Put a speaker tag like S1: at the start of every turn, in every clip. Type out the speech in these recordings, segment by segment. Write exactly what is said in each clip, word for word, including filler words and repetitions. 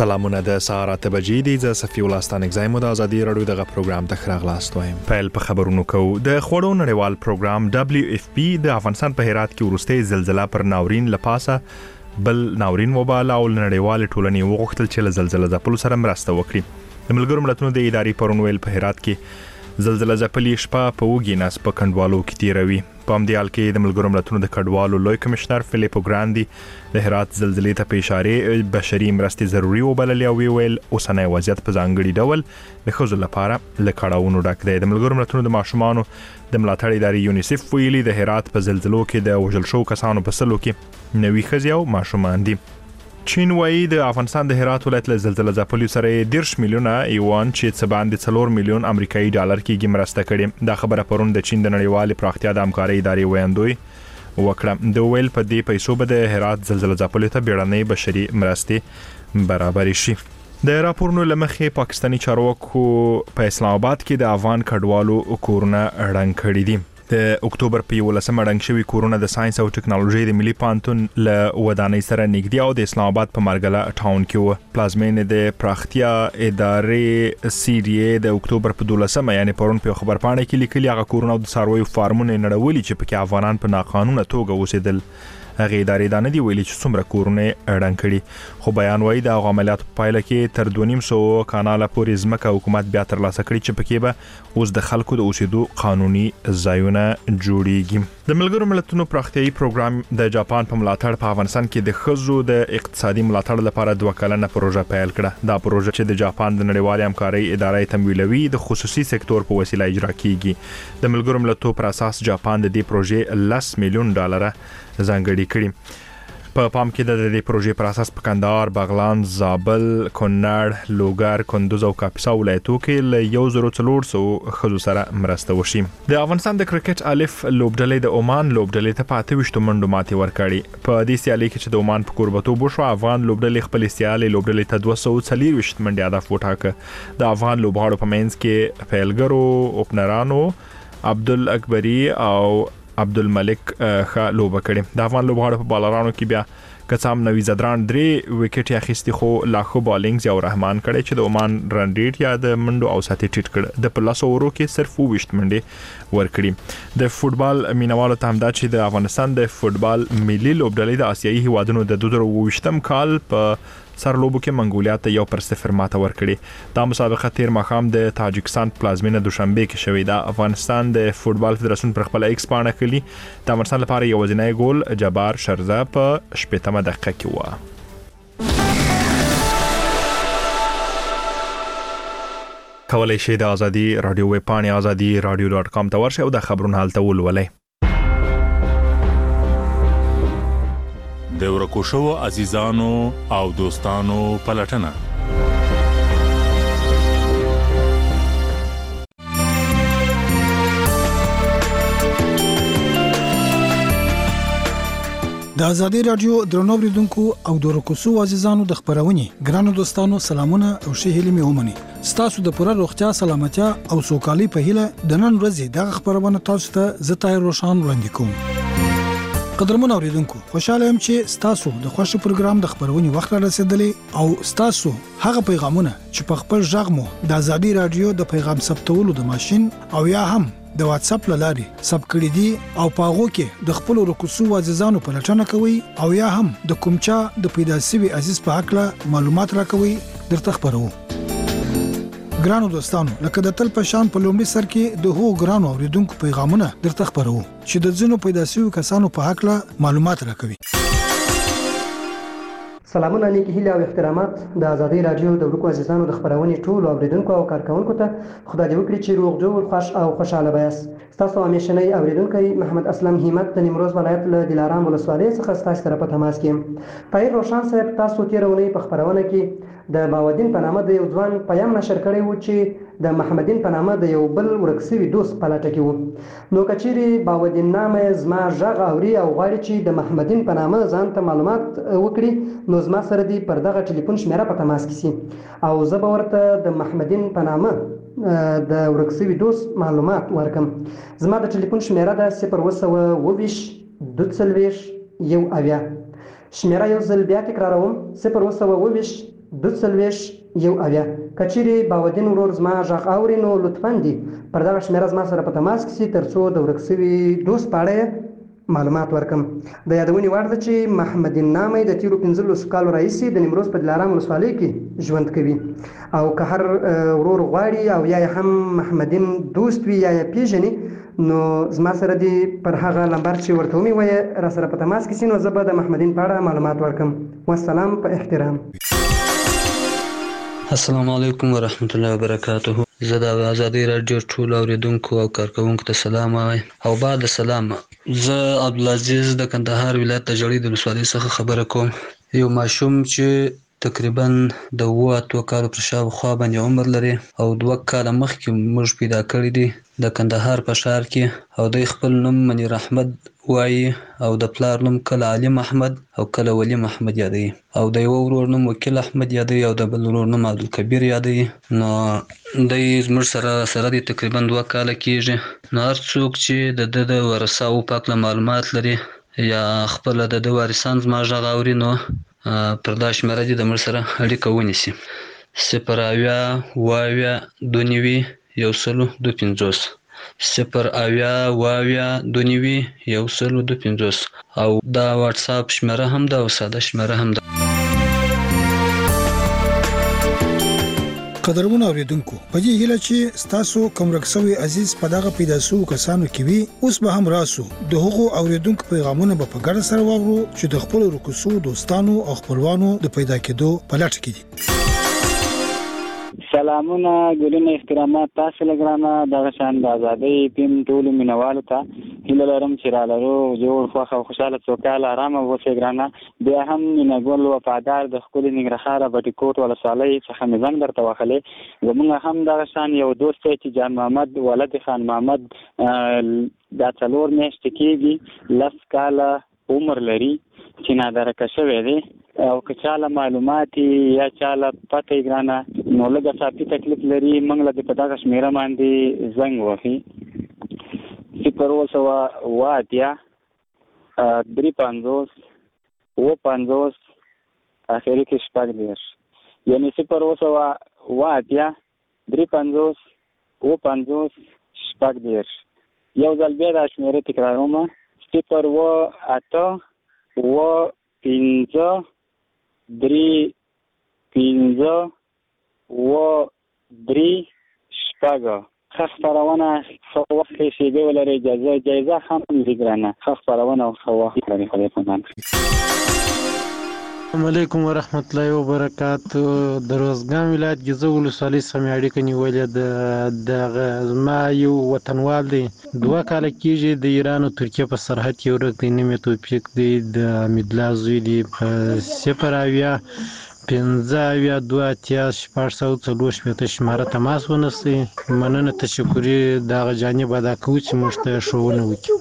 S1: سلامونه د سهار اته بجې دي. زه صفي الله ستانکزی مو د ازادي رادیو دغه پروګرام ته خراغلاست وایم. پیل په خبرونو کو د خوړو نړیوال پروګرام دبليو اف پی د افغانستان په هرات کې ورسته زلزلہ پر ناورین لپاسه بل ناورین وبال او نړیوال ټولنې وغوښتل چې له زلزلہ ځپلو سره مرسته وکړي. د ملګرو ملتونو د اداري پرونویل په هرات کې زلزلہ ځپلې شپه په وګي ناس په کندوالو کې تیروي. په همدې حال کې د ملګرو ملتونو د کډوالو لوی کمشنر فلیپو ګراندي د هرات زلزلې ته په اشاره بشري مرستې ضروري وبللې او ویل اوسنۍ وضعیت په ځانګړي ډول د ښځو لپاره له کړاوونو ډک دی. د ملګرو ملتونو د ماشومانو د ملاتړ ادارې یونیسف ویلي د هرات په زلزلو کې د وژل شو کسانو په سلو کې نوي ښځې او ماشومان دي. چین وایي د افغانستان د هرات ولایت له زلزلہ ځپلو سره دیرش میلیونه یوان چې څه باندې څلور میلیون امریکایي ډالر کېږي مرسته کړي. دا خبره پرون د چین د نړیوالې پراختیا د همکارۍ ادارې ویاندوی وکړه. د ویل په دې پیسو به د هرات زلزلہ ځپلو ته بیړنۍ بشري مرستې برابر شي. د راپورونو لمخې پاکستانی چارواکو په اسلام آباد کې د افغان کډوالو کورونه ړنګ کړي دي. د اکتوبر په یولسمه ړنګ شوي کورونه د ساينس او ټکنالوژي د ملي پانتون له ودانۍ سره نږدې او د اسلام آباد په مرګله ټاون کې و. پلازمینې د پراختیا ادارې سی ډي اي د اکتوبر په دولسمه یعنی پرون په خبر پاڼه کې لیکلي هغه کورونه د څارویو فارمونه نړولي چې پکې افغانان په ناقانونه توګه اوسېدل. هغه ادارې دا نه دی ویلي چې څومره کورونه ړنګ کړي، خو بیان وایي د هغه عملیاتو په پایله کې تر دوه نیم سوه کاناله پورې ځمکه حکومت بیا ترلاسه کړي چې پکې به اوس د خلکو د اوسېدو قانوني ځایونه جوړیږي. د ملګرو ملتونو پراختیایي پروګرام د جاپان په ملاتړ په افغانستان کې د ښځو د اقتصادي ملاتړ لپاره دوه کلنه پروژه پیل کړه. دا پروژه چې د جاپان د نړیوالې همکارۍ ادارې تمویلوي د خصوصي سکتور په وسیله اجرا کیږي. د ملګرو ملتونو پر اساس جاپان د دې پروژې لس میلیون ډالر ځانګړي کړي. په پام کې د دې پروژې پر اساس په کندهار، بغلان، زابل، کونړ، لوګر، کندوز او کاپیسا ولایتونو کې له یو زر څلور سوه ښځو سره مرسته وشي. د افغانستان د کرکټ الف لوبډلې د عمان لوبډلې ته په اته ویشت منډو ماتې ورکړې. په دې سیالي کې چې د عمان په کوربتوب وشو، افغان لوبډلې خپل سیالي لوبډلې ته دوه سوه څلور ویشت منډې هدف وټاکه. د افغان لوبغاړو په منځ کې پیلګرو اوپنرانو عبدل اکبری او عبدالملک ښه لوبه کړې. د افغان لوبغاړو په بالرانو کې بیا کڅام نوی زدران درې وکټ اخیستي، خو لا خو بالینګ یو رحمان کړي چې د عمان رن ریټ یا د منډو او ساتي ټیټ کړ. د پلاس اورو کې صرف ویشت منډې ورکړي. د فوتبال مینوالو ته همدا چې د افغانستان د فوتبال ملي لوبډلې د آسیایي هیوادونو د دوه زره ویشتم کال په سر لوبو کې منګولیا ته یو پر صفر ماته ورکړي. دا مسابقه تیر ماښام د تاجکستان پلازمینه دوشنبه کې شوې ده. افغانستان د فوتبال فدراسیون پر خپل ایکس پاڼه کړي د افغانستان لپاره یو ځینای ګول جبار شرزه په شپږمه دقیقه کې و. کولای شئ د ازادي رادیو ویب پاڼې ازادي رادیو ډاټ کام ته ورشئ او د خبرونو حالت ولولئ.
S2: د ورکو شوو عزیزانو او دوستانو پلټنه.
S3: د ازادي رادیو درنو اوریدونکو او د ورکو شوو عزیزانو د خبرونې ګرانو دوستانو سلامونه او ښه هیلې مې ومني. ستاسو د پوره روغتیا، سلامتیا او سوکالي په هیله د نن ورځې د خبرونه تاسو ته زه طاهر روشان وړاندې کوم. قدرمن اوریدونکو، خوشاله یم چې ستاسو د خوښ پروګرام د خبرونې وخت را رسیدلی او ستاسو هغه پیغامونه چې په خپل ژغ مو د ازادي رادیو د پیغام ثبتولو د ماشين او یا هم د واتس اپ لارې ثبت کړی دي او پاغو کې د خپل رکوسو عزیزانو پلټنه کوي او یا هم د کومچا د پیدا سوي عزیز په حق معلومات راکوي درته خبرو. ګرانو دوستانو، لکه د تل په شان په لومړي سر کې د هو ګرانو اوریدونکو پیغامونه درته خبرو چې د ځینو پیدا شوي کسانو په حق معلومات راکوي.
S4: سلامونه، نیکی هیله او احترامات د ازادي رادیو د ورکو عزیزانو د خبرونې ټولو اوریدونکو او کارکونکو ته خدای دې وکړي چې روغ جوړ، خوښ او خوشاله بایاست. تاسو همیشنی اوریدونکي محمد اسلم همت د نیمروز ولایت له دلارام ولسوالۍ څخه ستاسو سره په تماس کې. طاهر روشان صاحب تاسو تیر ونې په خبرونه کې د باودین په نامه د یو ځوان پیغام نشر کړی و چې د محمدین په نامه د یو بل ورکسوي دوست په لټه کې و. نو کچېرې باودین نامه زما ژغ اوري او غواړي چې د محمدین په نامه ځان ته معلومات وکړي، نو زما سره دی پر دغه ټلیفون شمیره په تماس کې سي او زه به ورته د محمدین په نامه د ورکسوي دوست معلومات ورکم. زما د ټلیفون شمیره ده صفر اووه سوه اووه ویشت دوه څلوېښت یو اویا. شمیره یو ځل بیا تکراروم: صفر اووه سوه اووه ویشت دوه څلوېښت یو اویا. که چیرې باودین ورور زما غږ اوري نو لطفا دې پر دغه شمېره زما سره په تماس کې سي تر څو د ورک سوي دوست په اړه معلومات ورکم. د یادونې وړ ده چې محمد نامه د تیرو پنځلسو کالو راهیسې د نیمروز په دلارام ولسوالۍ کې ژوند کوي او که هر ورور غواړي او یا هم محمدین دوست وي یا یې پیژني نو زما سره دې پر هغه نمبر چې ورته ومې وایه را سره په تماس کې سي نو زه به د محمدین په اړه معلومات ورکم. والسلام په احترام.
S5: السلام علیکم ورحمت الله وبرکاته. زه د ازادي رادیو ټول اوریدونکو او کارکونکو ته سلام وایم او بعد سلام. زه عبدالعزیز د کندهار ولایت د جړی د ولسوالۍ څخه خبره کوم. یو ماشوم چې تقریبا د اوه اتو کالو پر شاوخوا باندې عمر لري او دوه کاله مخکې موږ پیدا کړی دی د کندهار په ښار کې او د خپل نوم منیر احمد وایي او د پلار نوم کله علیم احمد او کله ولی محمد یادوي او د یو ورور نوم وکیل احمد یادوي او د بل ورور نوم عبدالکبیر یادوي. نو دی زموږ سره سره دی تقریبا دوه کاله کېږي. نو هر څوک چې د ده د ورثاو په هکله معلومات لري یا خپله د ده وارثان زما غږ اوري نو پر دا شمېره دې د موږ سره اړیکه ونیسي. صفر اویا اوه اویا دوه نوي یو سلو دوه پنځوس صفر اویا اوه اویا دوه نوي یو سلو دوه پنځوس او دا واټساپ شمېره هم ده او ساده شمېره هم ده.
S3: قدرمن اوریدونکو په دې هیله چې ستاسو کوم رکسوي عزیز په دغه پیدا سو کسانو کې وي اوس به هم راسو د هغو اوریدونکو پیغامونه به په ګډه سره واورو چې د خپل رکسو دوستانو او خپلوانو د پیدا کېدو په لټه کې دي.
S6: سلامونه ګلونه احترامات تاسو لګرانه دغه شان د ازادۍ پیم ټولو مینوالو ته هیله لرم چې را لرو جوړ خوښ او خوشحاله سوکاله ارامه اوسئ ګرانه. بیا هم مینهګل وفادار د ښکلي ننګرهار بټي کوټ ولسوالۍ څخه مې زنګ درته وهلی. زموږ هم دغه شان یو دوست دی چې جان محمد ولد خان محمد دا څلور میاشتې کېږي لس کاله عمر لري چې نادرکه شوی دی او که چاله معلومات یا چاله پته یې ګرانه نو لږه صافي تکلیف لري موږ له دې په دغه شمېره باندې زنګ وهي صفر اووه سوه اوه اتیا درې پنځوس اووه پنځوس اخري کې شپږ دېرش یعنې صفر اووه سوه اوه اتیا درې پنځوس اووه پنځوس شپږ دېرش. یو ځل بیا دا شمېره تکراروم صفر اووه اته اووه پنځه درې پنځه اووه درې شپږ. ښه خپرونه ښه وخت کې شیبې ولرئ جایزه جایزه هم دي ګرانه. ښه خپرونه او ښه وخت لري. خدای پامان.
S7: السلام علیکم ورحمت الله وبرکاتو. د روزګان ولایت ګیزه ولسوالۍ څخه مې اړیکه نیولې د زما یو وطنوال دی دوه کاله کېږي د ایران او ترکیې په سرحد کې ورک دی. نوم یې توفیق دی د حمیدالله زوی دی. صفر اویا پنځه اویا دوه اتیا شپږ سوه څلور شپېته شماره تماس ونیسئ. مننه تشکري د هغه جانب ادا کوو چې موږ ته ښوونه وکړي.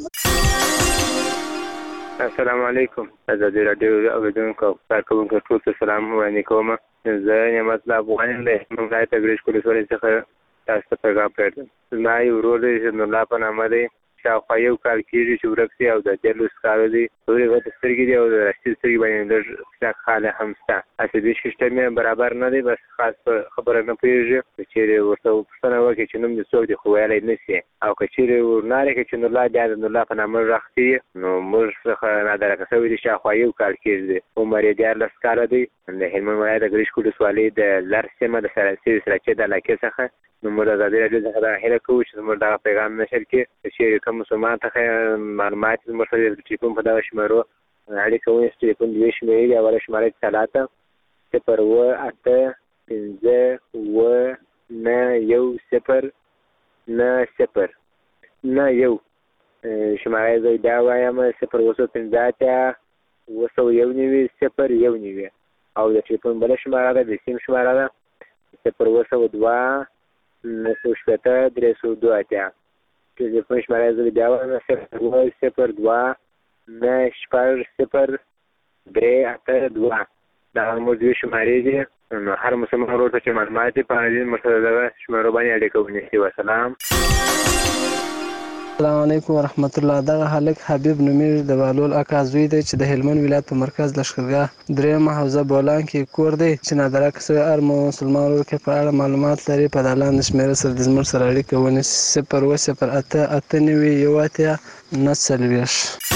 S8: السلام علیکم. ازادي رادیو اوریدونکو او کارکوونکو ټول ته سلام وړاندې کوم. زه نعمت الله افغان یم د هلمند ولایت ګرشک ولسوالۍ څخه تاسو ته پیغام پرېږدم. زما یو ورور دی چې نورالله په نامه دی. شاوخوا یو کال کېږي چې ورک دی او د دیارلس کالو دی. تورې غټې سترګې دي او د راستي سترګې باندې لږ کلک خاله هم شته. عصبي سیسټم یې برابر نه دی. بس خاص په خبره نه پوهېږي. که چېرې ورته پوښتنه وکړي چې نوم دې څوک دی خو ویلی نه شي او که چېرې ورنارې کړي چې نورالله بیا د نورالله په نامه غږ کېږي نو موږ څخه نادرکه شوی دی. شاوخوا یو کال کېږي دی. عمر یې دیارلس کاله دی. د هلمند ولایت د ګرشک ولسوالۍ د لر سیمه د سراسي سراچې د علاقې څخه نو موږ د ازادي راډیو څخه دا هیله کوو چې زموږ دغه پیغام نشر کړي. که چېرې کوم مسلمان ته معلومات زموږ سره د ټلیفون په دغه شمېرو اړیکه ونیسي. ټلیفون دوې شمېرې دي. اوله شماره اتصالاته صفر اووه اته پنځه اووه نه یو صفر نه صفر نه یو. شماره یې زه بیا وایم صفر اووه سوه پنځه اتیا اووه سوه یو نوي صفر یو نوي او د ټلیفون بله شماره ده د سیم شماره ده صفر اووه سوه دوه نهه سوه شپېته درې سوه دوه اتیا. ټلیفون شماره یې زه بیا وایم صفر اووه صفر دوه نه شپږ صفر درې اته دوه. دغه زموږ دوې شمارې دي. نو هر مسلمان ورور ته چې معلومات دي په دې موږ سره دغه شمارو باندې اړیکه ونیسي. وسلام.
S9: السلام علیکم ورحمت الله. دغه هلک حبیب نومیږي، د بهلول اکا زوی دی چې د هلمند ولایت په مرکز لښکرګاه دریمه حوزه بولان کې کور دی چې نادرکه شوی هر مسلمان ورور کې په اړه معلومات لري په دا لاندې شمېره سره د زموږ سره اړیکه ونیسي: صفر اووه صفر اته اته نوي یو اتیا نهه څلوېښت.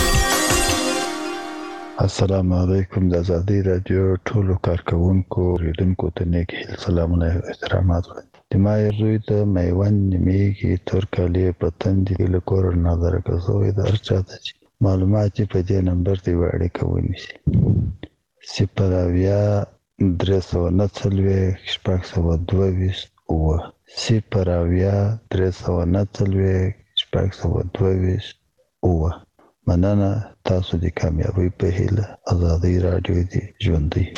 S10: السلام علیکم. د ازادي راډیو ټولو کارکوونکو اوریدونکو ته نیک هیل سلامونه او احترامات وړاندې. د ما یو زوی د میوند نیمېږي تور کالي په تندې له کوره نادرکه شوی د هر چا ته چې معلومات یې په دې نمبر ته یوه اړیکه ونیسي: صفر اویا درې سوه نهه څلوېښت شپږ سوه دوه ویشت اووه. صفر اویا درې سوه نهه څلوېښت شپږ سوه دوه ویشت اووه. مننه. تاسو د کامیابۍ په هیله. ازادي راډیو دی ژوندی.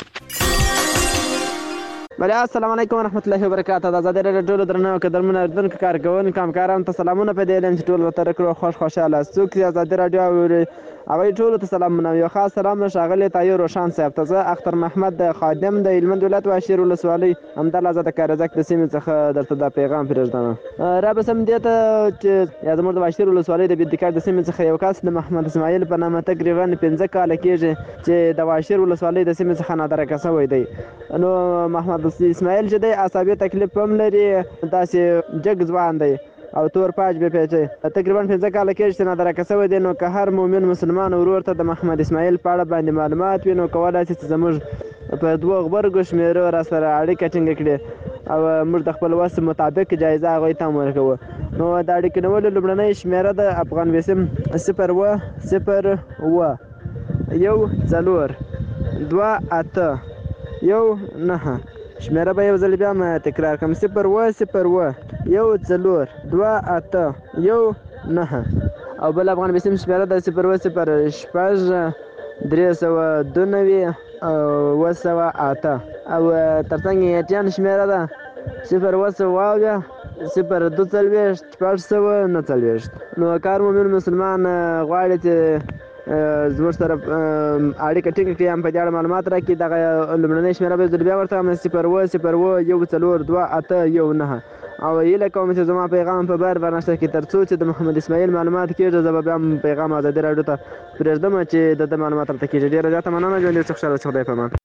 S11: بله السلام علیکم ورحمت الله وبرکاته. د ازادي راډیو ټولو درنو قدرمنو اورېدونکو کارکوونکو همکارانو ته سلامونه په دې اعلان چې ټول ورته کړو خوش خوشحاله څوک چې ازادي راډیو اوري هغوی ټولو ته سلامونه. یو خاص سلام له ښاغلي طاهر روشان صاحب ته. زه اختر محمد د خادم د هلمند ولایت واشیر ولسوالۍ همدلته زه د کارزک د سیمې څخه درته دا پیغام پرېږدم. را به سم دې ته چې یا زموږ د واشیر ولسوالۍ د بېدکاک د سیمې څخه یو کس د محمد اسماعیل په نامه تقریبا پنځه کاله کېږي چې د واشیر ولسوالۍ د سیمې څخه نادرکه شوی دی. نو محمد اسماعیل چې دی عصبي تکلیف هم لري، داسې جګ ځوان دی او تور پاج به پیچي. تقریبا پنځه کاله کېږي چې نادرکه شوی دی. نو که هر مؤمن مسلمان ورور ته د محمد اسماعیل په اړه باندې معلومات وي نو کولی شي چې زموږ په دوه غبرګو شمېرو را سره اړیکه ټینګه کړي او موږ د خپل وس مطابق جایزه هغوی ته هم ورکوو. نو د اړیکې نیولو لومړنۍ شمېره د افغان ویسم صفر اووه صفر اووه یو څلور دوه اته یو نهه. شمېره به یو ځل بیا هم تکرار کړم: صفر اووه صفر اووه یو څلور دوه اته یو نهه. او بل افغان ویسم شمېره د صفر اووه صفر شپږ درې سوه دوه نوي اوه سوه اته. او تر څنګ یې ایټیان شمېره ده صفر اووه سوه اویا صفر دوه څلوېښت شپږ سوه نهه څلوېښت. نو کار مومن مسلمان غواړي چې زموږ سره اړیکه ټینګه کړي هم په دې اړه معلومات راکړي. دغه لومړنۍ شمېره به یو ځل بیا ورته وایم: صفر اووه صفر اووه یو څلور دوه اته یو نهه. او هیله کوم چې زما پیغام په بار برنامه کې تر څو چې د محمد اسماعیل معلومات کېږي زه به بیا هم پیغام ازادي راډیو ته پرېږدم چې د ده معلومات راته کېږي. ډېره زیاته مننه. ژوند اوسې خوشحاله اوسې. خدای په امان.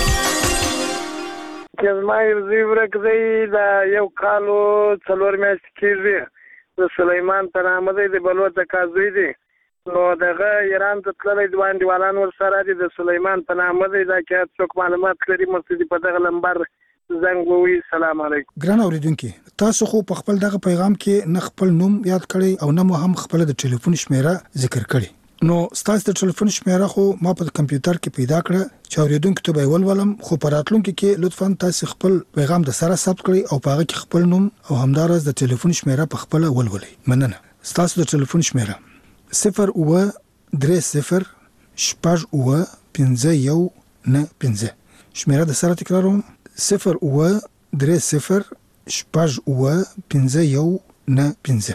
S12: چې زما یو زوی ورک دی، د یو کال و څلور میاشتې کېږي، د سلیمان په نامه دی، د بلوڅ اکا زوی دی. نو دغه ایران ته تللی دوه انډیوالان ورسره دي، د سلیمان په نامه دی. دا که څوک معلومات لري مرسي په دغه لمبر زنګ ووهي. سلام علیکم.
S3: ګران اورېدونکي، تاسو خو په خپل دغه پیغام کې نه خپل نوم یاد کړی او نه مو هم خپل د ټلیفون شمېره ذکر کړی. نو ستاسو د ټلیفون شمېره خو ما په کمپیوټر کې پیدا کړه چې اورېدونکو ته به یې ولولم، خو په راتلونکي کې لطفا تاسو خپل پیغام د سره ثبت کړئ او په هغه کې خپل نوم او همدارس د ټلیفون شمېره په خپله ولولئ. مننه. ستاسو د ټلیفون شمېره صفر اووه درې صفر شپږ اووه پنځه یو نهه پنځه. شمېره د سره تکراروم: صفر اووه درې صفر شپږ اووه پنځه یو نهه پنځه.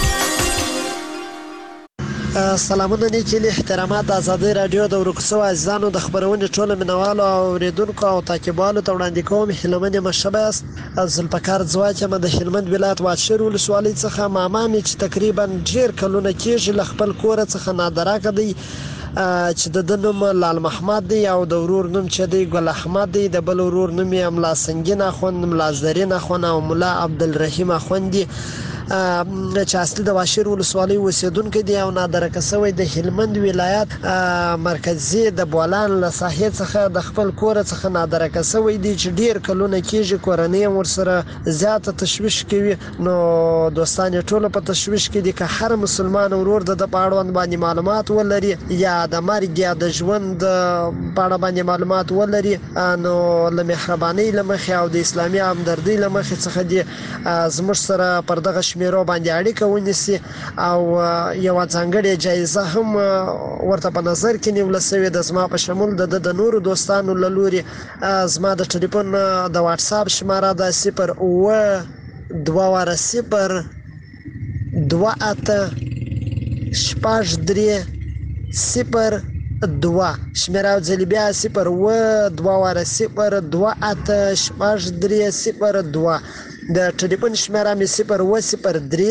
S13: سلامونه نیکیلي احترامات. د ازادي راډیو د ورکو شوو عزیزانو د خپرونې ټولو مینوالو او اورېدونکو او تعقیبوالو ته وړاندې کوم هیله من یم ښه یاست. ذوالفقار ځواک یم د هلمند ولایت واشیر ولسوالۍ څخه. ماما مې چې تقریبا ډېر کلونه کېږي له خپل کوره څخه نادرکه دی چې د ده نوم لال محمد دی او د ورور نوم چې دی ګل احمد دی. د بل ورور نوم یې ملا سنګین اخوند، ملا زرین اخوند او ملا عبدالرحیم اخوند دی چې اصلي د واشیر ولسوالۍ اوسېدونکی دی او نادرکه شوی د هلمند ولایت مرکزي د بولان له ساحې څخه د خپل کوره څخه نادرکه شوی دی چې ډېر کلونه کېږي. کورنۍ هم ورسره زیاته تشویش کوي. نو دوستان یې ټوله په تشویش کې دي. که هر مسلمان ورور د ده په اړوند باندې معلومات ولري یا د مرګ یا د ژوند په اړه باندې معلومات ولري نو له مهربانۍ له مخې او د اسلامي همدردۍ له مخې څخه دي زموږ سره پر دغه شمېرو باندې اړیکه ونیسي او یوه ځانګړې جایزه هم ورته په نظر کې نیوله شوې ده زما په شمول د ده د نورو دوستانو له لورې. زما د ټلیفون د واټساپ شماره ده صفر اووه دوه واره صفر دوه اته شپږ درې صفر دوه. شمېره یو ځل بیا صفر اووه دوه واره صفر دوه اته شپږ درې صفر دوه. د ټلیفون شمېره مې صفر اووه صفر درې